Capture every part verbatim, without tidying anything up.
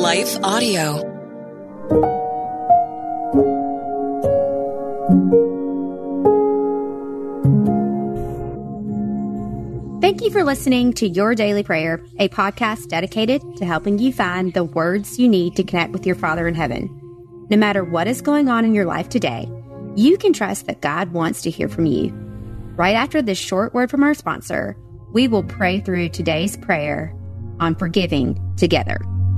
Life Audio. Thank you for listening to Your Daily Prayer, a podcast dedicated to helping you find the words you need to connect with your Father in heaven. No matter what is going on in your life today, you can trust that God wants to hear from you. Right after this short word from our sponsor, we will pray through today's prayer on forgiving together.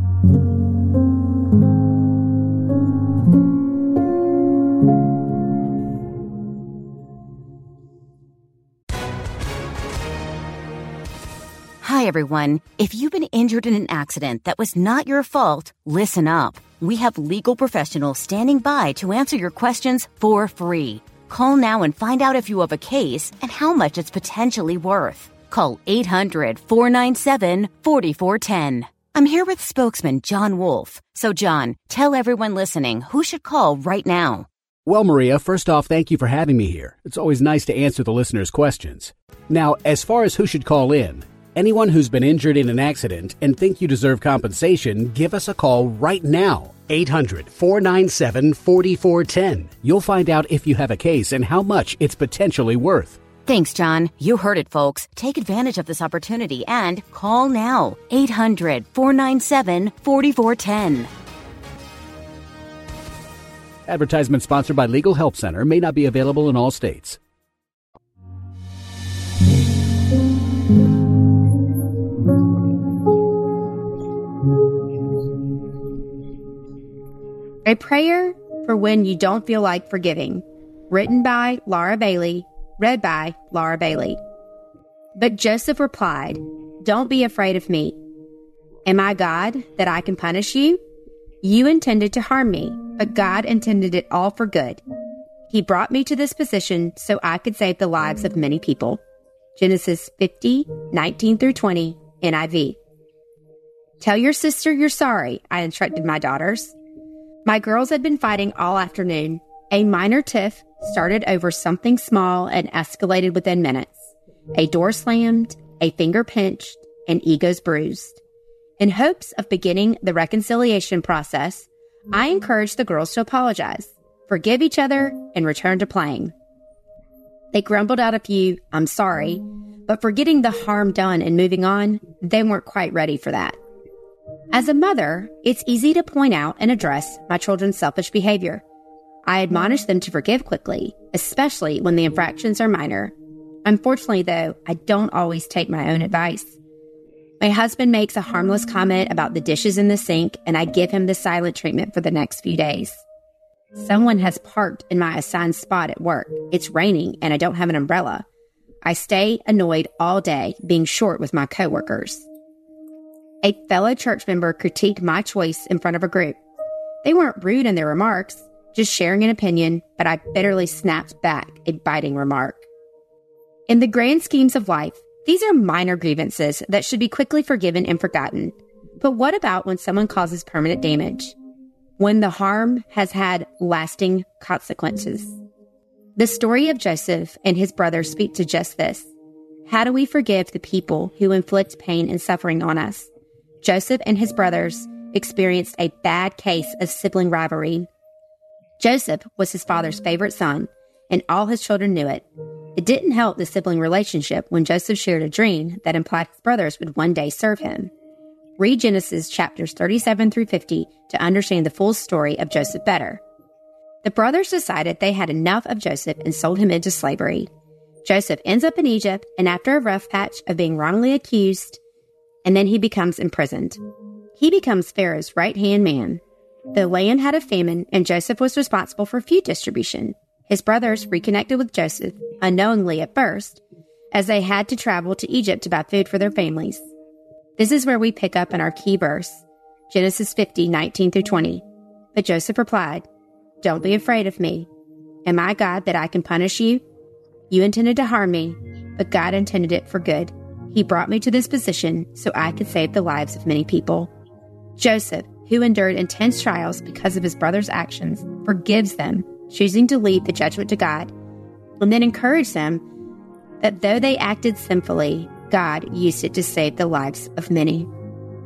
Hi, everyone. If you've been injured in an accident that was not your fault, listen up. We have legal professionals standing by to answer your questions for free. Call now and find out if you have a case and how much it's potentially worth. Call eight hundred, four nine seven, four four one zero. I'm here with spokesman John Wolf. So, John, tell everyone listening who should call right now. Well, Maria, first off, thank you for having me here. It's always nice to answer the listeners' questions. Now, as far as who should call in, anyone who's been injured in an accident and think you deserve compensation, give us a call right now. eight hundred, four nine seven, four four one zero. You'll find out if you have a case and how much it's potentially worth. Thanks, John. You heard it, folks. Take advantage of this opportunity and call now. eight hundred, four nine seven, four four one zero. Advertisement sponsored by Legal Help Center. May not be available in all states. A prayer for when you don't feel like forgiving. Written by Laura Bailey. Read by Laura Bailey. But Joseph replied, "Don't be afraid of me. Am I God that I can punish you? You intended to harm me, but God intended it all for good. He brought me to this position so I could save the lives of many people." Genesis fifty, nineteen through twenty, N I V. "Tell your sister you're sorry," I instructed my daughters. My girls had been fighting all afternoon. A minor tiff started over something small and escalated within minutes. A door slammed, a finger pinched, and egos bruised. In hopes of beginning the reconciliation process, I encouraged the girls to apologize, forgive each other, and return to playing. They grumbled out a few, "I'm sorry," but forgetting the harm done and moving on, they weren't quite ready for that. As a mother, it's easy to point out and address my children's selfish behavior. I admonish them to forgive quickly, especially when the infractions are minor. Unfortunately, though, I don't always take my own advice. My husband makes a harmless comment about the dishes in the sink, and I give him the silent treatment for the next few days. Someone has parked in my assigned spot at work. It's raining, and I don't have an umbrella. I stay annoyed all day, being short with my coworkers. A fellow church member critiqued my choice in front of a group. They weren't rude in their remarks, just sharing an opinion, but I bitterly snapped back a biting remark. In the grand schemes of life, these are minor grievances that should be quickly forgiven and forgotten. But what about when someone causes permanent damage? When the harm has had lasting consequences? The story of Joseph and his brothers speak to just this. How do we forgive the people who inflict pain and suffering on us? Joseph and his brothers experienced a bad case of sibling rivalry. Joseph was his father's favorite son, and all his children knew it. It didn't help the sibling relationship when Joseph shared a dream that implied his brothers would one day serve him. Read Genesis chapters thirty-seven through fifty to understand the full story of Joseph better. The brothers decided they had enough of Joseph and sold him into slavery. Joseph ends up in Egypt, and after a rough patch of being wrongly accused, and then he becomes imprisoned. He becomes Pharaoh's right-hand man. The land had a famine, and Joseph was responsible for food distribution. His brothers reconnected with Joseph, unknowingly at first, as they had to travel to Egypt to buy food for their families. This is where we pick up in our key verse, Genesis fifty, nineteen through twenty. But Joseph replied, "Don't be afraid of me. Am I God that I can punish you? You intended to harm me, but God intended it for good. He brought me to this position so I could save the lives of many people." Joseph, who endured intense trials because of his brother's actions, forgives them, choosing to leave the judgment to God, and then encourages them that though they acted sinfully, God used it to save the lives of many.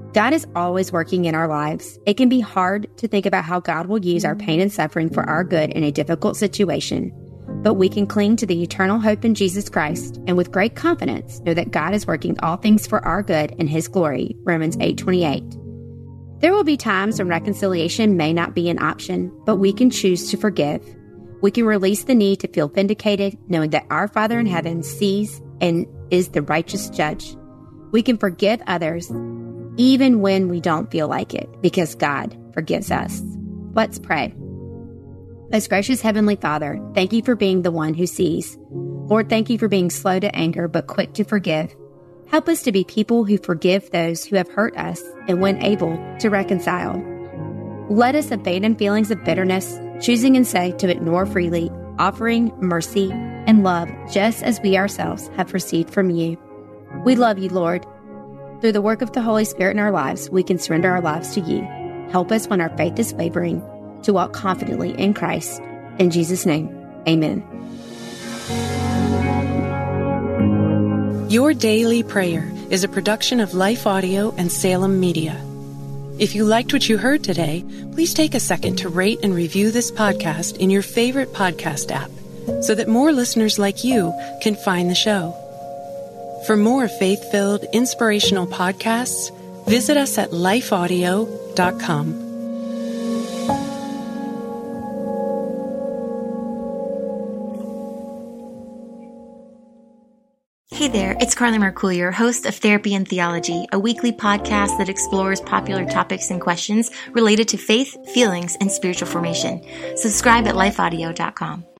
God is always working in our lives. It can be hard to think about how God will use our pain and suffering for our good in a difficult situation, but we can cling to the eternal hope in Jesus Christ and with great confidence know that God is working all things for our good and His glory, Romans eight twenty-eight. There will be times when reconciliation may not be an option, but we can choose to forgive. We can release the need to feel vindicated, knowing that our Father in heaven sees and is the righteous judge. We can forgive others, even when we don't feel like it, because God forgives us. Let's pray. Most gracious Heavenly Father, thank you for being the one who sees. Lord, thank you for being slow to anger, but quick to forgive. Help us to be people who forgive those who have hurt us and, when able, to reconcile. Let us abandon feelings of bitterness, choosing instead to ignore freely, offering mercy and love just as we ourselves have received from you. We love you, Lord. Through the work of the Holy Spirit in our lives, we can surrender our lives to you. Help us when our faith is wavering to walk confidently in Christ. In Jesus' name, amen. Your Daily Prayer is a production of Life Audio and Salem Media. If you liked what you heard today, please take a second to rate and review this podcast in your favorite podcast app so that more listeners like you can find the show. For more faith-filled, inspirational podcasts, visit us at life audio dot com. Hey there, it's Carly Mercourier, host of Therapy and Theology, a weekly podcast that explores popular topics and questions related to faith, feelings, and spiritual formation. Subscribe at life audio dot com.